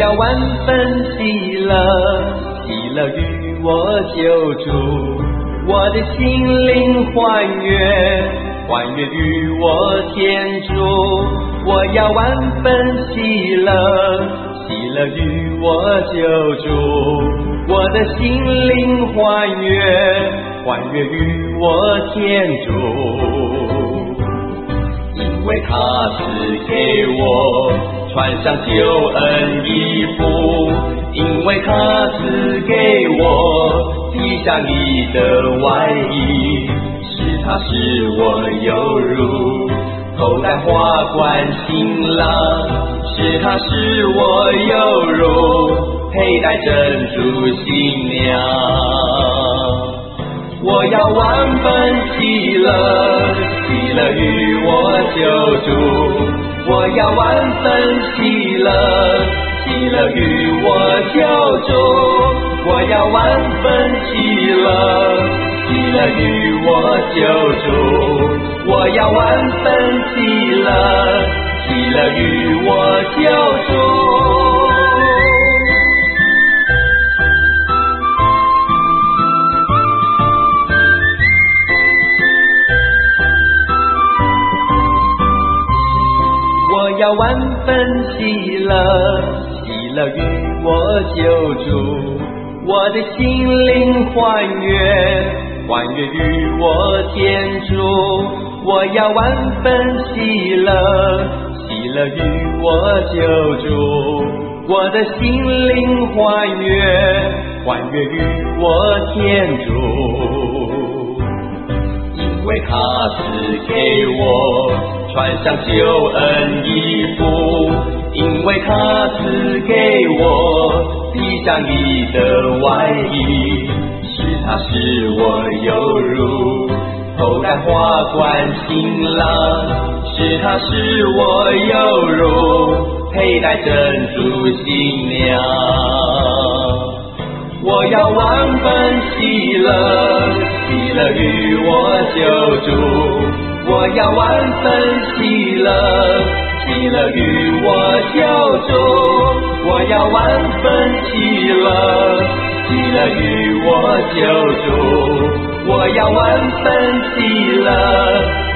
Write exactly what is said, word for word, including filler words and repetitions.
要万分喜乐，喜乐与我救主，我的心灵欢悦，欢悦与我天主。我要万分喜乐，喜乐与我救主，我的心灵欢悦，欢悦与我天主。因为他是给我穿上救恩衣服，因为他是给我披上你的外衣，是他使我有如头戴花冠新郎，是他使我有如佩戴珍珠新娘。我要万分喜乐，喜乐与我救主，我要万分喜乐，喜乐与我救主，我要万分喜乐，喜乐与我救主，我要万分喜乐，喜乐与我救主。我要万分喜乐，喜乐与我救主，我的心灵欢悦，欢悦与我天主。我要万分喜乐，喜乐与我救主，我的心灵欢悦，欢悦与我天主。因为他是给我穿上救恩衣服，因为他是给我披上你的外衣，是他使我有如头戴花冠新郎，是他使我有如佩戴珍珠新娘。我要万分喜乐，喜乐与我救主，我要万分喜乐，喜乐与我救主，我要万分喜乐，喜乐与我救主，我要万分喜乐，